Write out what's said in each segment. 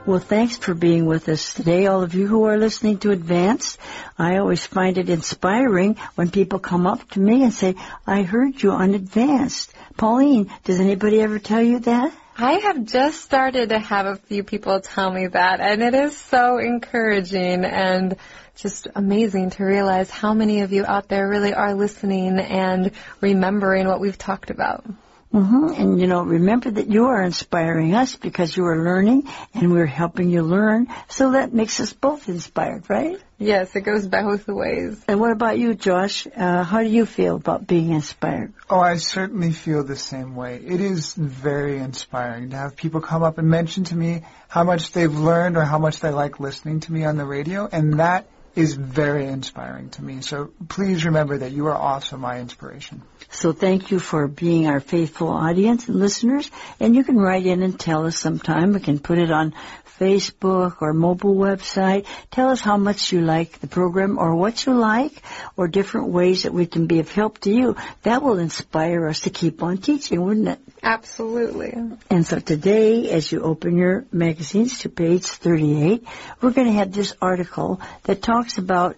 Well, thanks for being with us today, all of you who are listening to Advanced. I always find it inspiring when people come up to me and say, I heard you on Advanced. Pauline, does anybody ever tell you that? I have just started to have a few people tell me that, and it is so encouraging and just amazing to realize how many of you out there really are listening and remembering what we've talked about. And, remember that you are inspiring us because you are learning and we're helping you learn. So that makes us both inspired, right? Yes, it goes both ways. And what about you, Josh? How do you feel about being inspired? Oh, I certainly feel the same way. It is very inspiring to have people come up and mention to me how much they've learned or how much they like listening to me on the radio. And that is very inspiring to me. So please remember that you are also my inspiration. So thank you for being our faithful audience and listeners. And you can write in and tell us sometime. We can put it on Facebook or mobile website. Tell us how much you like the program or what you like or different ways that we can be of help to you. That will inspire us to keep on teaching, wouldn't it? Absolutely. And so today, as you open your magazines to page 38, we're going to have this article that talks about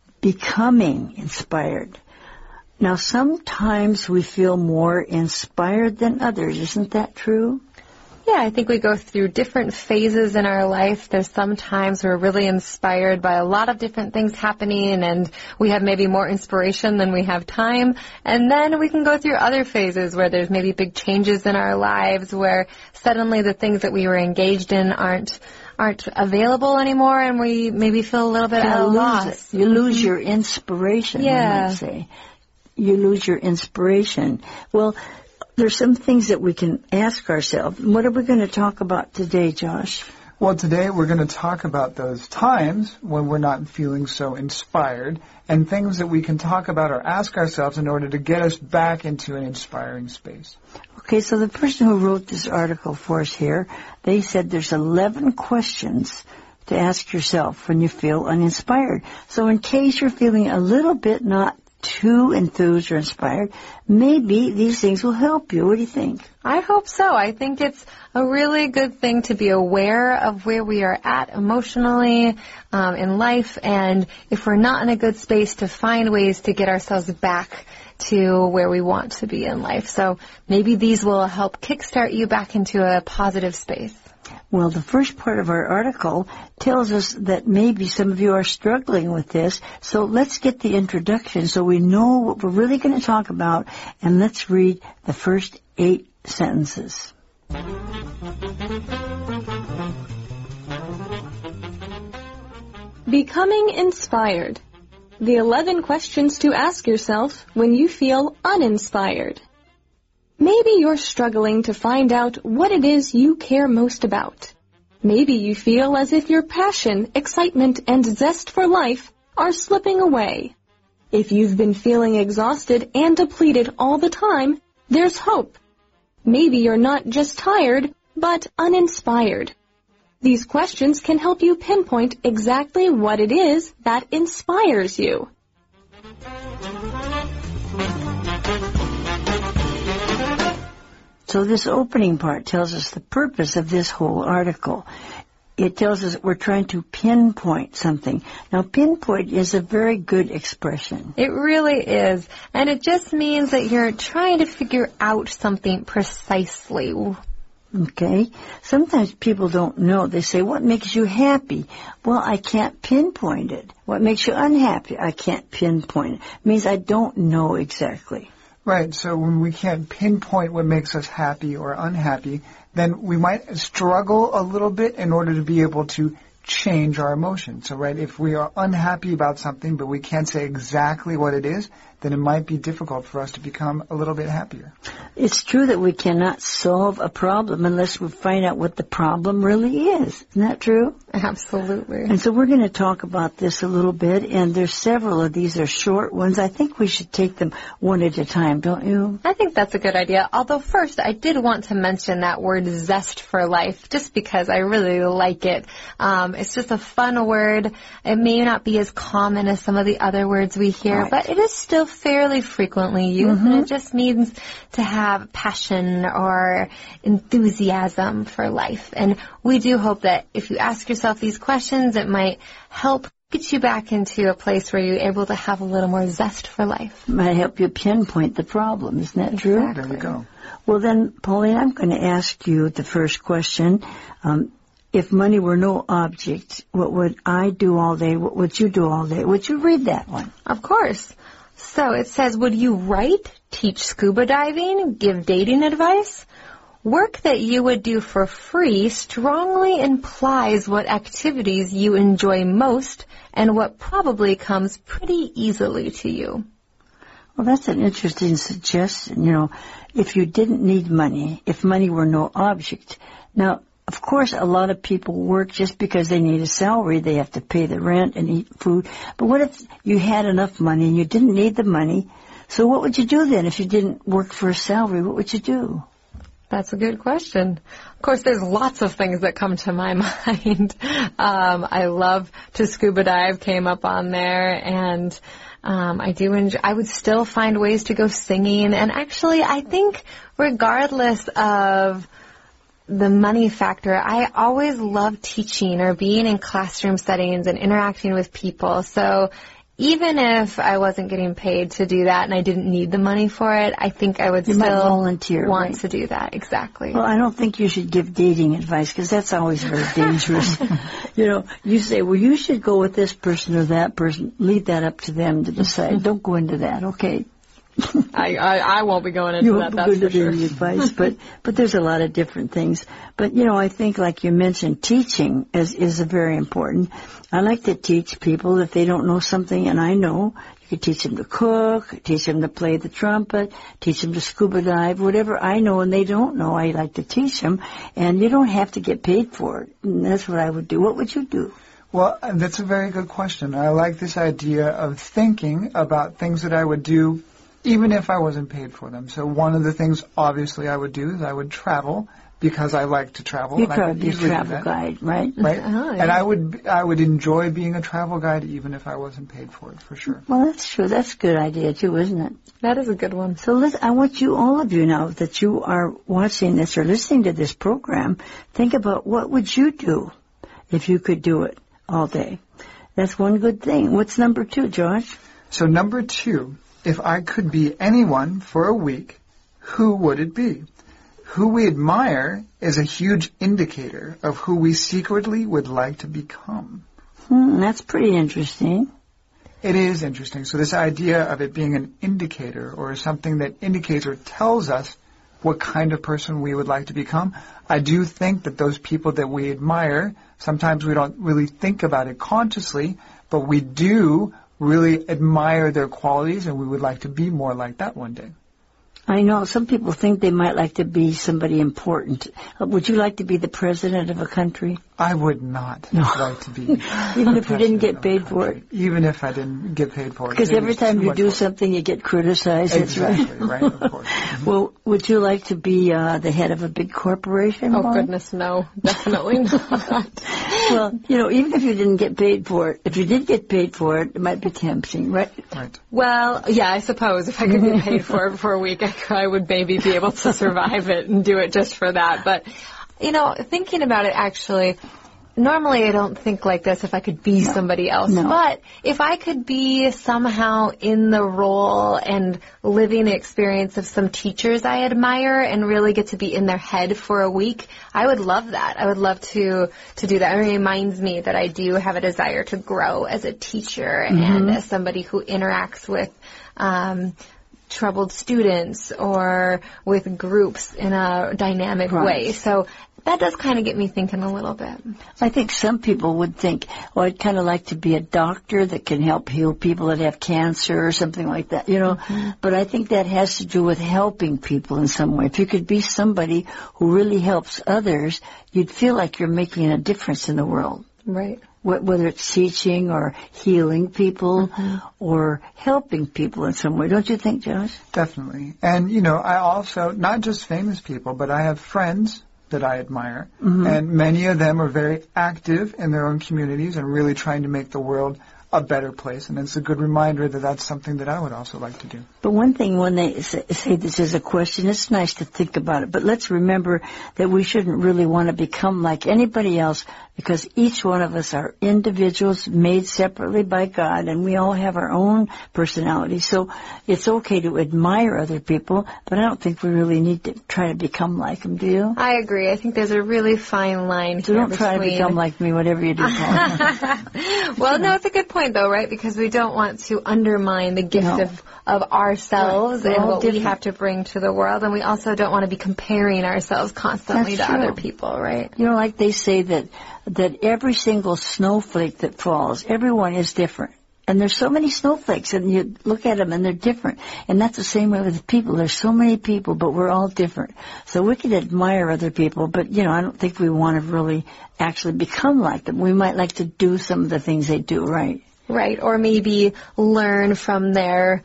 becoming inspired. Now, sometimes we feel more inspired than others. Isn't that true? Yeah, I think we go through different phases in our life. There's some times we're really inspired by a lot of different things happening, and we have maybe more inspiration than we have time. And then we can go through other phases where there's maybe big changes in our lives, where suddenly the things that we were engaged in aren't available anymore, and we maybe feel a little bit at a loss. You lose your inspiration, I might say. You lose your inspiration. Well, there's some things that we can ask ourselves. What are we going to talk about today, Josh? Well, today we're going to talk about those times when we're not feeling so inspired and things that we can talk about or ask ourselves in order to get us back into an inspiring space. Okay, so the person who wrote this article for us here, they said there's 11 questions to ask yourself when you feel uninspired. So in case you're feeling a little bit not too enthused or inspired, maybe these things will help you. What do you think? I hope so. I think it's a really good thing to be aware of where we are at emotionally in life, and if we're not in a good space, to find ways to get ourselves back to where we want to be in life. So maybe these will help kickstart you back into a positive space. Well, the first part of our article tells us that maybe some of you are struggling with this. So let's get the introduction so we know what we're really going to talk about. And let's read the first 8 sentences. Becoming inspired. The 11 questions to ask yourself when you feel uninspired. Maybe you're struggling to find out what it is you care most about. Maybe you feel as if your passion, excitement, and zest for life are slipping away. If you've been feeling exhausted and depleted all the time, there's hope. Maybe you're not just tired, but uninspired. These questions can help you pinpoint exactly what it is that inspires you. So this opening part tells us the purpose of this whole article. It tells us that we're trying to pinpoint something. Now, pinpoint is a very good expression. It really is. And it just means that you're trying to figure out something precisely. Okay? Sometimes people don't know. They say, what makes you happy? Well, I can't pinpoint it. What makes you unhappy? I can't pinpoint it. It means I don't know exactly. Right, so when we can't pinpoint what makes us happy or unhappy, then we might struggle a little bit in order to be able to change our emotions. So, right, if we are unhappy about something but we can't say exactly what it is, then it might be difficult for us to become a little bit happier. It's true that we cannot solve a problem unless we find out what the problem really is. Isn't that true? Absolutely. And so we're going to talk about this a little bit, and there's several of these are short ones. I think we should take them one at a time, don't you? I think that's a good idea. Although first, I did want to mention that word zest for life, just because I really like it. It's just a fun word. It may not be as common as some of the other words we hear, but it is still fairly frequently used, and it just means to have passion or enthusiasm for life. And we do hope that if you ask yourself these questions, it might help get you back into a place where you're able to have a little more zest for life. Might help you pinpoint the problem. Isn't that true? Exactly. There you go. Well, then, Pauline, I'm going to ask you the first question. If money were no object, what would I do all day? What would you do all day? Would you read that one? Of course. So it says, would you write, teach scuba diving, give dating advice? Work that you would do for free strongly implies what activities you enjoy most and what probably comes pretty easily to you. Well, that's an interesting suggestion. You know, if you didn't need money, if money were no object. Now, of course, a lot of people work just because they need a salary. They have to pay the rent and eat food. But what if you had enough money and you didn't need the money? So what would you do then if you didn't work for a salary? What would you do? That's a good question. Of course, there's lots of things that come to my mind. I love to scuba dive, came up on there, and I do enjoy. I would still find ways to go singing, and actually, I think regardless of the money factor, I always love teaching or being in classroom settings and interacting with people. So even if I wasn't getting paid to do that and I didn't need the money for it, I think I would You still might volunteer, want right? to do that. Exactly. Well, I don't think you should give dating advice because that's always very dangerous. You know, you say, well, you should go with this person or that person. Leave that up to them to decide. Don't go into that, okay? I won't be going into that, that's for sure. Advice, but there's a lot of different things. But, you know, I think, like you mentioned, teaching is very important. I like to teach people if they don't know something, and I know. You could teach them to cook, teach them to play the trumpet, teach them to scuba dive, whatever I know and they don't know, I like to teach them. And you don't have to get paid for it. And that's what I would do. What would you do? Well, that's a very good question. I like this idea of thinking about things that I would do even if I wasn't paid for them. So one of the things, obviously, I would do is I would travel because I like to travel. You'd and probably be a travel guide, right? Right. Oh, yeah. And I would enjoy being a travel guide even if I wasn't paid for it, for sure. Well, that's true. That's a good idea, too, isn't it? That is a good one. So I want you, all of you now, that you are watching this or listening to this program, think about what would you do if you could do it all day. That's one good thing. What's number 2, Josh? So number 2, if I could be anyone for a week, who would it be? Who we admire is a huge indicator of who we secretly would like to become. That's pretty interesting. It is interesting. So this idea of it being an indicator or something that indicates or tells us what kind of person we would like to become, I do think that those people that we admire, sometimes we don't really think about it consciously, but we do really admire their qualities and we would like to be more like that one day. I know some people think they might like to be somebody important. Would you like to be the president of a country? I would not like to be. Even if you didn't get paid for it? Even if I didn't get paid for it. Because every time you do something, you get criticized. Exactly, That's right. right, of course. Mm-hmm. Well, would you like to be the head of a big corporation? Oh, Mom? goodness, no. Definitely not. Well, you know, even if you didn't get paid for it, if you did get paid for it, it might be tempting, right? Right. Well, yeah, I suppose if I could get paid for it for a week, I would maybe be able to survive it and do it just for that. But, you know, thinking about it actually, normally I don't think like this if I could be somebody else. No. But if I could be somehow in the role and living the experience of some teachers I admire and really get to be in their head for a week, I would love that. I would love to do that. It reminds me that I do have a desire to grow as a teacher and as somebody who interacts with troubled students or with groups in a dynamic way. So that does kind of get me thinking a little bit. I think some people would think, oh, I'd kind of like to be a doctor that can help heal people that have cancer or something like that, you know. But I think that has to do with helping people in some way. If you could be somebody who really helps others, you'd feel like you're making a difference in the world. Right. Whether it's teaching or healing people or helping people in some way. Don't you think, Josh? Definitely. And, you know, I also, not just famous people, but I have friends, that I admire, and many of them are very active in their own communities and really trying to make the world a better place. And it's a good reminder that that's something that I would also like to do. But one thing, when they say this is a question, it's nice to think about it. But let's remember that we shouldn't really want to become like anybody else, because each one of us are individuals made separately by God, and we all have our own personality. So it's okay to admire other people, but I don't think we really need to try to become like them, do you? I agree. I think there's a really fine line So here don't try to between- become like me, whatever you do, Paul. Well, no, it's a good point, though, right? Because we don't want to undermine the gift of ourselves Right. We're and all what we different. have to bring to the world. And we also don't want to be comparing ourselves constantly That's to other true. people, right? You know, like they say that every single snowflake that falls, everyone is different. And there's so many snowflakes, and you look at them, and they're different. And that's the same way with people. There's so many people, but we're all different. So we can admire other people, but, I don't think we want to really actually become like them. We might like to do some of the things they do, right? Right, or maybe learn from their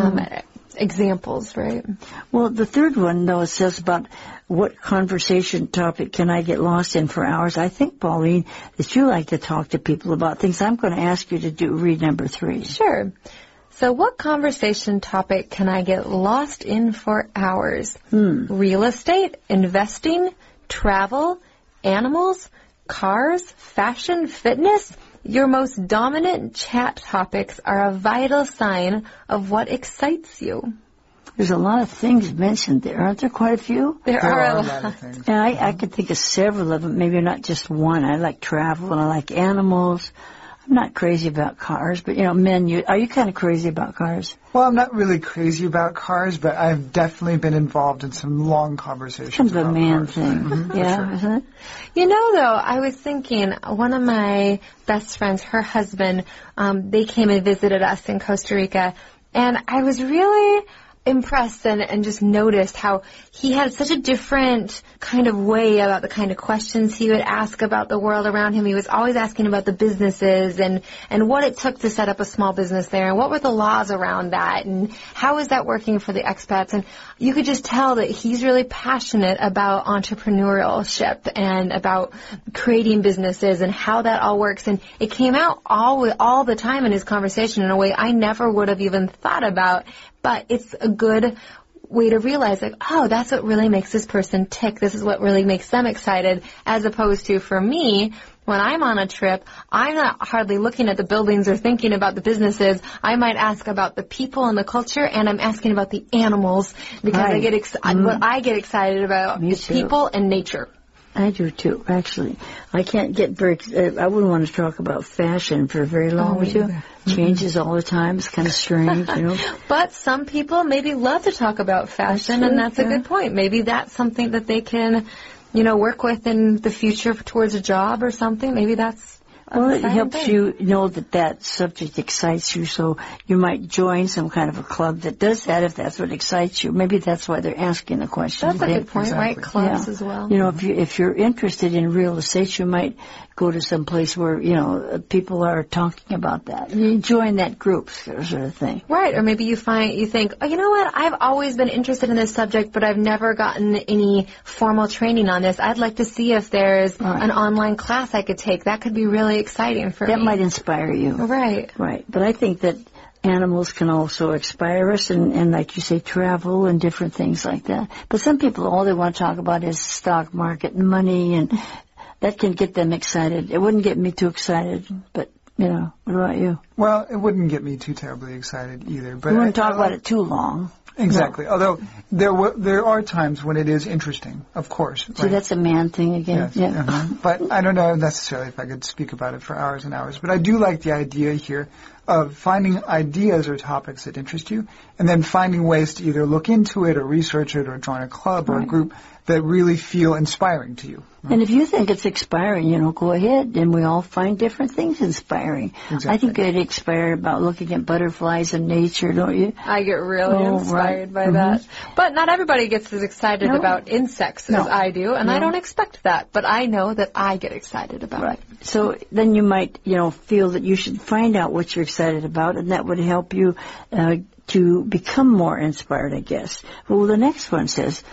examples, right? Well, the third one, though, it says about what conversation topic can I get lost in for hours. I think, Pauline, that you like to talk to people about things. I'm going to ask you to read number 3. Sure. So what conversation topic can I get lost in for hours? Real estate, investing, travel, animals, cars, fashion, fitness? Your most dominant chat topics are a vital sign of what excites you. There's a lot of things mentioned there. Aren't there quite a few? There There are are a a lot. lot of things. And I could think of several of them, maybe not just one. I like travel and I like animals. I'm not crazy about cars, but, men, are you kind of crazy about cars? Well, I'm not really crazy about cars, but I've definitely been involved in some long conversations Kind of a about man cars. thing. Yeah, isn't it? You know, though, I was thinking, one of my best friends, her husband, they came and visited us in Costa Rica, and I was really impressed and just noticed how he had such a different kind of way about the kind of questions he would ask about the world around him. He was always asking about the businesses and what it took to set up a small business there, and what were the laws around that, and how is that working for the expats. And you could just tell that he's really passionate about entrepreneurship and about creating businesses and how that all works. And it came out all the time in his conversation in a way I never would have even thought about. But it's a good way to realize, like, oh, that's what really makes this person tick. This is what really makes them excited, as opposed to, for me, when I'm on a trip, I'm not hardly looking at the buildings or thinking about the businesses. I might ask about the people and the culture, and I'm asking about the animals, because Right. what I get excited about Me is too. people and nature. I do too, actually. I can't get I wouldn't want to talk about fashion for very long, would you? Changes all the time. It's kind of strange, But some people maybe love to talk about fashion, That's true, and that's a yeah. good point. Maybe that's something that they can, work with in the future towards a job or something. Maybe that's Well, it exciting helps thing. you know that subject excites you, so you might join some kind of a club that does that if that's what excites you. Maybe that's why they're asking the question. That's a good point, right? Exactly. Clubs Yeah. as well. If you're interested in real estate, you might go to some place where people are talking about that. You join that group, sort of thing. Right, or maybe you think, oh, you know what, I've always been interested in this subject, but I've never gotten any formal training on this. I'd like to see if there's Right. an online class I could take. That could be really exciting for That me. might inspire you. Right. Right. But I think that animals can also inspire us and like you say, travel and different things like that. But some people, all they want to talk about is stock market and money, and that can get them excited. It wouldn't get me too excited, but, what about you? Well, it wouldn't get me too terribly excited either. But You wouldn't I talk about like- it too long. Exactly. Although there are times when it is interesting, of course. See, that's a man thing again. Yes. Yeah. But I don't know necessarily if I could speak about it for hours and hours. But I do like the idea here of finding ideas or topics that interest you, and then finding ways to either look into it or research it or join a club or a Right. group that really feel inspiring to you. And if you think it's inspiring, go ahead. And we all find different things inspiring. Exactly. I think I get inspired about looking at butterflies in nature, don't you? I get really Oh, inspired right. by that. But not everybody gets as excited No. about insects No. as I do, and I No. don't expect that. But I know that I get excited about Right. it. So then you might, feel that you should find out what you're excited about, and that would help you to become more inspired, I guess. Well, the next one says,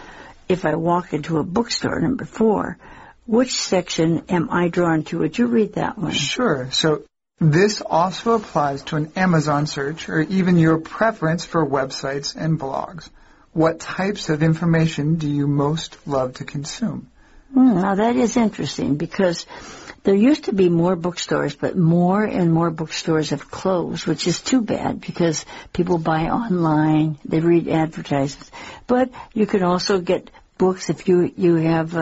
if I walk into a bookstore, number 4, which section am I drawn to? Would you read that one? Sure. So this also applies to an Amazon search or even your preference for websites and blogs. What types of information do you most love to consume? Now that is interesting because there used to be more bookstores, but more and more bookstores have closed, which is too bad because people buy online, they read advertisements. But you can also get books if you have,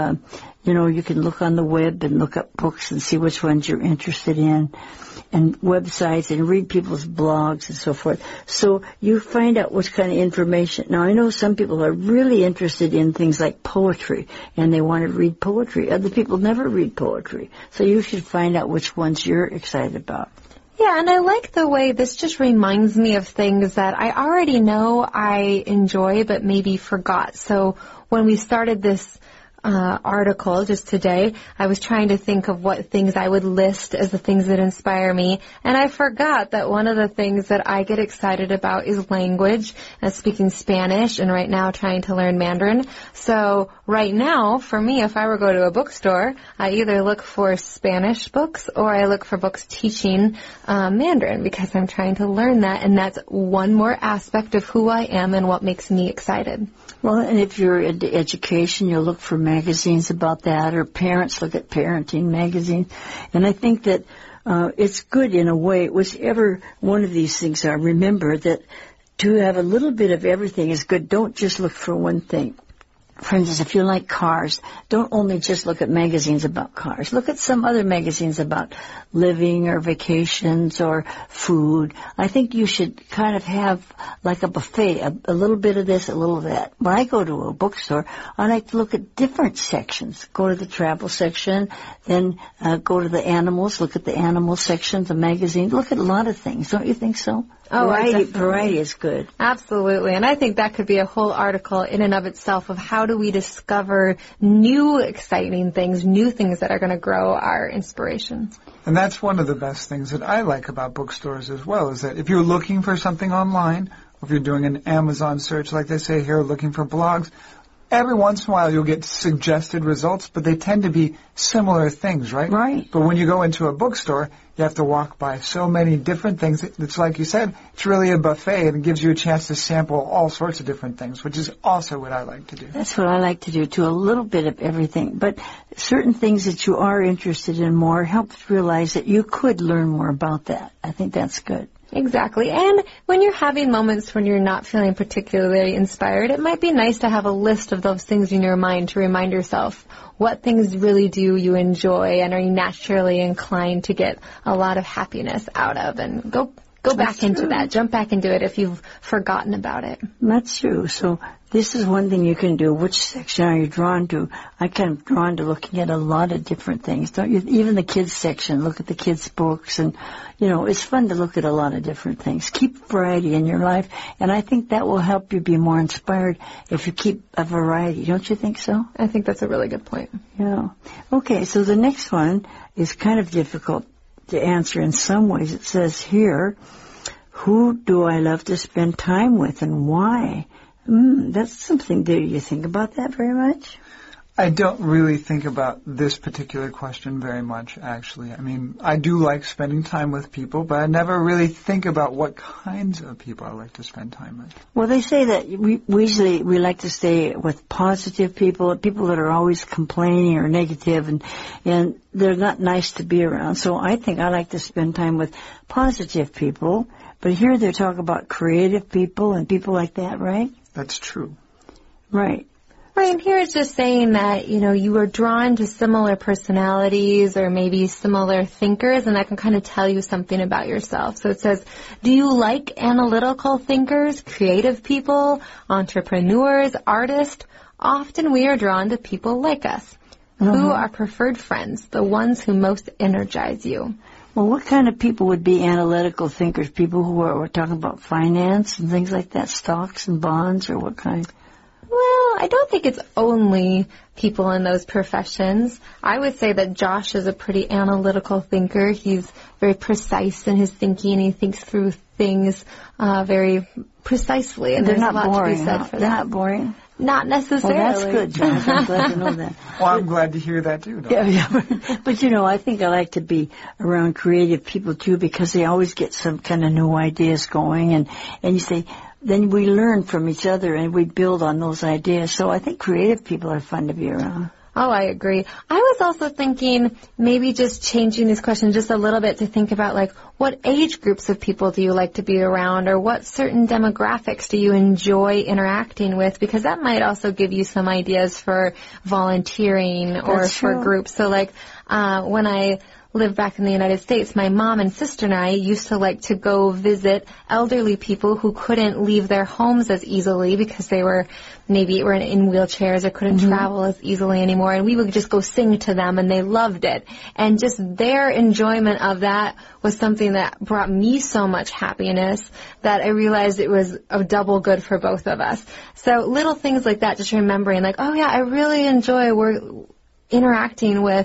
you can look on the web and look up books and see which ones you're interested in, and websites and read people's blogs and so forth. So you find out what kind of information. Now, I know some people are really interested in things like poetry, and they want to read poetry. Other people never read poetry. So you should find out which ones you're excited about. Yeah, and I like the way this just reminds me of things that I already know I enjoy but maybe forgot. So when we started this article just today, I was trying to think of what things I would list as the things that inspire me, and I forgot that one of the things that I get excited about is language, speaking Spanish, and right now trying to learn Mandarin. So right now, for me, if I were to go to a bookstore, I either look for Spanish books or I look for books teaching Mandarin because I'm trying to learn that, and that's one more aspect of who I am and what makes me excited. Well, and if you're into education, you'll look for magazines about that, or parents look at parenting magazines. And I think that it's good in a way, whichever one of these things are. Remember that to have a little bit of everything is good. Don't just look for one thing. For instance, if you like cars, don't only just look at magazines about cars. Look at some other magazines about living or vacations or food. I think you should kind of have like a buffet, a little bit of this, a little of that. When I go to a bookstore, I like to look at different sections. Go to the travel section, then go to the animals, look at the animal section, the magazine. Look at a lot of things. Don't you think so? Oh, variety is good. Absolutely. And I think that could be a whole article in and of itself of how do we discover new exciting things, new things that are going to grow our inspiration. And that's one of the best things that I like about bookstores as well, is that if you're looking for something online, or if you're doing an Amazon search like they say here, looking for blogs, every once in a while you'll get suggested results, but they tend to be similar things, right? Right. But when you go into a bookstore, you have to walk by so many different things. It's like you said, it's really a buffet, and it gives you a chance to sample all sorts of different things, which is also what I like to do. That's what I like to do, too, a little bit of everything. But certain things that you are interested in more helps realize that you could learn more about that. I think that's good. Exactly. And when you're having moments when you're not feeling particularly inspired, it might be nice to have a list of those things in your mind to remind yourself what things really do you enjoy and are you naturally inclined to get a lot of happiness out of, and go back into that. Jump back into it if you've forgotten about it. That's true. So this is one thing you can do. Which section are you drawn to? I'm kind of drawn to looking at a lot of different things. Don't you? Even the kids section. Look at the kids' books. And, it's fun to look at a lot of different things. Keep variety in your life. And I think that will help you be more inspired if you keep a variety. Don't you think so? I think that's a really good point. Yeah. Okay, so the next one is kind of difficult to answer in some ways. It says here, who do I love to spend time with and why? That's something. Do you think about that very much? I don't really think about this particular question very much, actually. I mean, I do like spending time with people, but I never really think about what kinds of people I like to spend time with. Well, they say that we usually like to stay with positive people that are always complaining or negative, and they're not nice to be around. So I think I like to spend time with positive people. But here they're talking about creative people and people like that, right? That's true. Right. Right, and here it's just saying that, you are drawn to similar personalities or maybe similar thinkers, and that can kind of tell you something about yourself. So it says, do you like analytical thinkers, creative people, entrepreneurs, artists? Often we are drawn to people like us. Who are preferred friends, the ones who most energize you? Well, what kind of people would be analytical thinkers? People who are talking about finance and things like that, stocks and bonds, or what kind? Well, I don't think it's only people in those professions. I would say that Josh is a pretty analytical thinker. He's very precise in his thinking. He thinks through things very precisely, and they're there's not a lot boring, to be said for They're that. not boring. Not necessarily. Well, that's good, Josh. I'm glad to know that. Well, I'm glad to hear that too. Yeah. But, I think I like to be around creative people, too, because they always get some kind of new ideas going. And you say, then we learn from each other and we build on those ideas. So I think creative people are fun to be around. Oh, I agree. I was also thinking maybe just changing this question just a little bit to think about, like, what age groups of people do you like to be around, or what certain demographics do you enjoy interacting with? Because that might also give you some ideas for volunteering or for groups. So, like, when I lived back in the United States, my mom and sister and I used to like to go visit elderly people who couldn't leave their homes as easily because they were maybe were in wheelchairs or couldn't travel as easily anymore. And we would just go sing to them, and they loved it. And just their enjoyment of that was something that brought me so much happiness that I realized it was a double good for both of us. So little things like that, just remembering, like, oh yeah, I really enjoy interacting with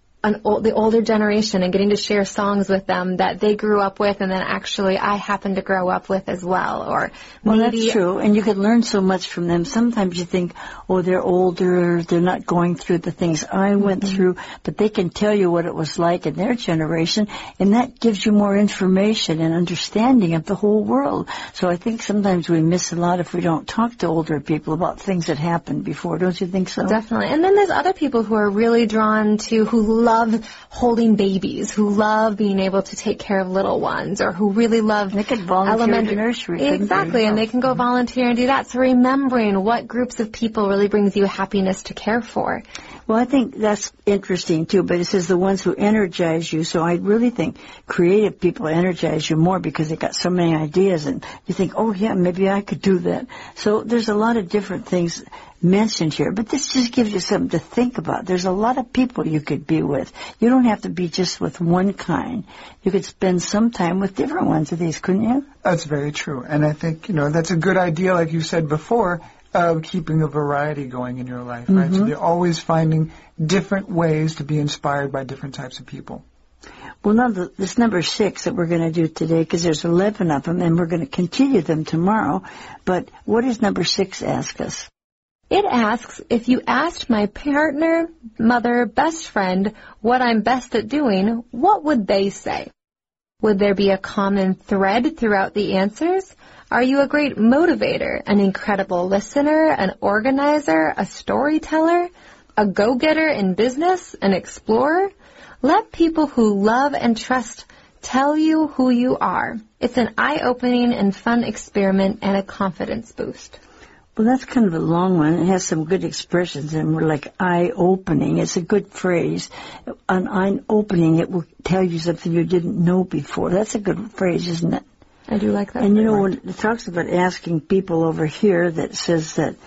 the older generation and getting to share songs with them that they grew up with, and then actually I happen to grow up with as well. Or well, that's true, and you can learn so much from them. Sometimes you think, oh, they're older, they're not going through the things I went through, but they can tell you what it was like in their generation, and that gives you more information and understanding of the whole world. So I think sometimes we miss a lot if we don't talk to older people about things that happened before. Don't you think so? Definitely. And then there's other people who are really drawn to, who love holding babies, who love being able to take care of little ones, or who really love they could volunteer in the nursery. Exactly, and they can go volunteer and do that. So remembering what groups of people really brings you happiness to care for. Well, I think that's interesting, too, but it says the ones who energize you. So I really think creative people energize you more because they got so many ideas, and you think, oh, yeah, maybe I could do that. So there's a lot of different things mentioned here, but this just gives you something to think about. There's a lot of people you could be with. You don't have to be just with one kind. You could spend some time with different ones of these, couldn't you? That's very true. And I think, that's a good idea, like you said before, of keeping a variety going in your life, right? So you're always finding different ways to be inspired by different types of people. Well, now this number 6 that we're going to do today, because there's 11 of them, and we're going to continue them tomorrow. But what does number 6 ask us? It asks, if you asked my partner, mother, best friend what I'm best at doing, what would they say? Would there be a common thread throughout the answers? Are you a great motivator, an incredible listener, an organizer, a storyteller, a go-getter in business, an explorer? Let people who love and trust tell you who you are. It's an eye-opening and fun experiment and a confidence boost. Well, that's kind of a long one. It has some good expressions, and we're like eye-opening. It's a good phrase. An eye-opening, it will tell you something you didn't know before. That's a good phrase, isn't it? I do like that. And when it talks about asking people over here, that says that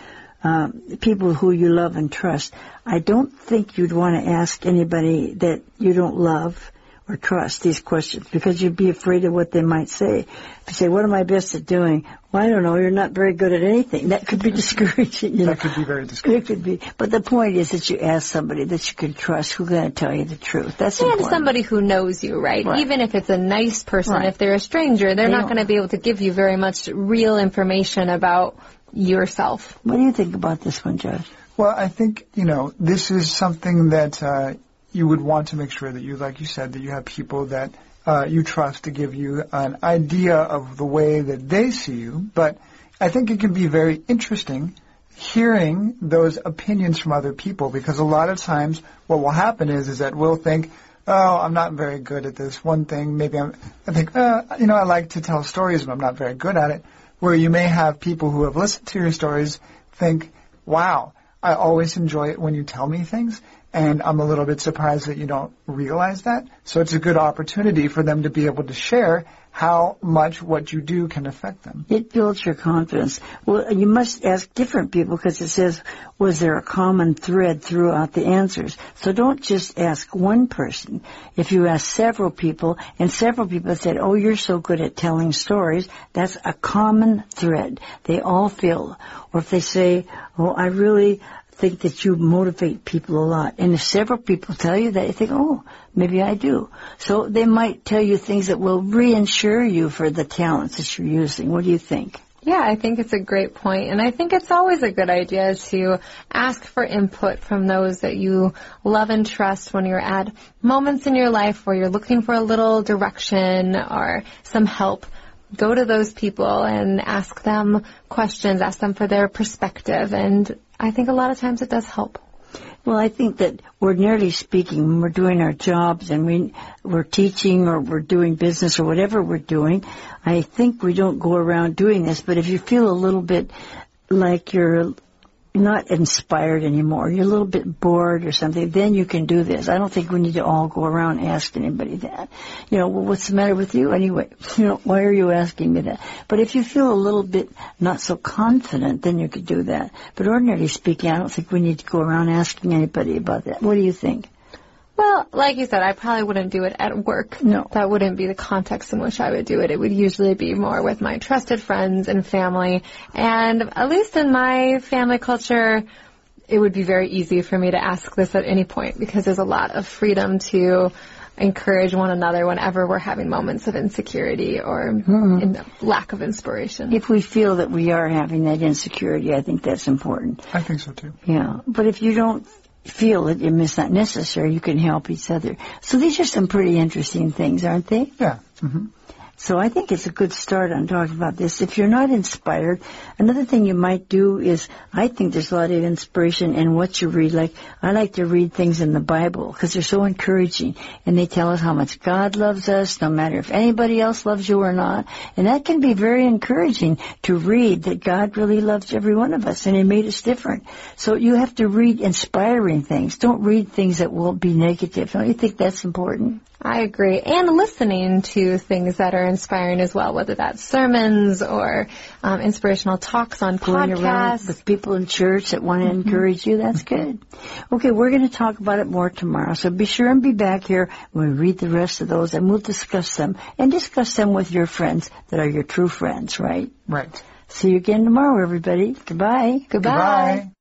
people who you love and trust, I don't think you'd want to ask anybody that you don't love or trust these questions, because you'd be afraid of what they might say. If you say, what am I best at doing? Well, I don't know, you're not very good at anything. That could be discouraging. That could be very discouraging. It could be. But the point is that you ask somebody that you can trust who's going to tell you the truth. That's important. And somebody who knows you, right? Even if it's a nice person, if they're a stranger, they're not going to be able to give you very much real information about yourself. What do you think about this one, Josh? Well, I think, this is something that you would want to make sure that you, like you said, that you have people that you trust to give you an idea of the way that they see you. But I think it can be very interesting hearing those opinions from other people, because a lot of times what will happen is that we'll think, oh, I'm not very good at this one thing. Maybe I think, I like to tell stories, but I'm not very good at it. Where you may have people who have listened to your stories think, wow, I always enjoy it when you tell me things. And I'm a little bit surprised that you don't realize that. So it's a good opportunity for them to be able to share how much what you do can affect them. It builds your confidence. Well, you must ask different people, because it says, was there a common thread throughout the answers? So don't just ask one person. If you ask several people, and several people said, oh, you're so good at telling stories, that's a common thread. They all feel. Or if they say, oh, I really think that you motivate people a lot. And if several people tell you that, you think, oh, maybe I do. So they might tell you things that will reinsure you for the talents that you're using. What do you think? Yeah, I think it's a great point, and I think it's always a good idea to ask for input from those that you love and trust when you're at moments in your life where you're looking for a little direction or some help. Go to those people and ask them questions, ask them for their perspective, and I think a lot of times it does help. Well, I think that ordinarily speaking, when we're doing our jobs and we're teaching or we're doing business or whatever we're doing, I think we don't go around doing this. But if you feel a little bit like you're not inspired anymore, you're a little bit bored or something, then you can do this. I don't think we need to all go around asking anybody that. Well, what's the matter with you anyway? Why are you asking me that? But if you feel a little bit not so confident, then you could do that. But ordinarily speaking, I don't think we need to go around asking anybody about that. What do you think? Well, like you said, I probably wouldn't do it at work. No. That wouldn't be the context in which I would do it. It would usually be more with my trusted friends and family. And at least in my family culture, it would be very easy for me to ask this at any point because there's a lot of freedom to encourage one another whenever we're having moments of insecurity or lack of inspiration. If we feel that we are having that insecurity, I think that's important. I think so too. Yeah, but if you don't feel it, it's not necessary, you can help each other. So these are some pretty interesting things, aren't they? Yeah. Mm-hmm. So I think it's a good start on talking about this. If you're not inspired, another thing you might do is, I think there's a lot of inspiration in what you read. Like, I like to read things in the Bible because they're so encouraging. And they tell us how much God loves us, no matter if anybody else loves you or not. And that can be very encouraging to read that God really loves every one of us and He made us different. So you have to read inspiring things. Don't read things that will be negative. Don't you think that's important? I agree. And listening to things that are inspiring as well, whether that's sermons or inspirational talks on Going podcasts. around with people in church that want to encourage you, that's good. Okay, we're going to talk about it more tomorrow, so be sure and be back here when we read the rest of those, and we'll discuss them, and discuss them with your friends that are your true friends, right? Right. See you again tomorrow, everybody. Goodbye. Goodbye.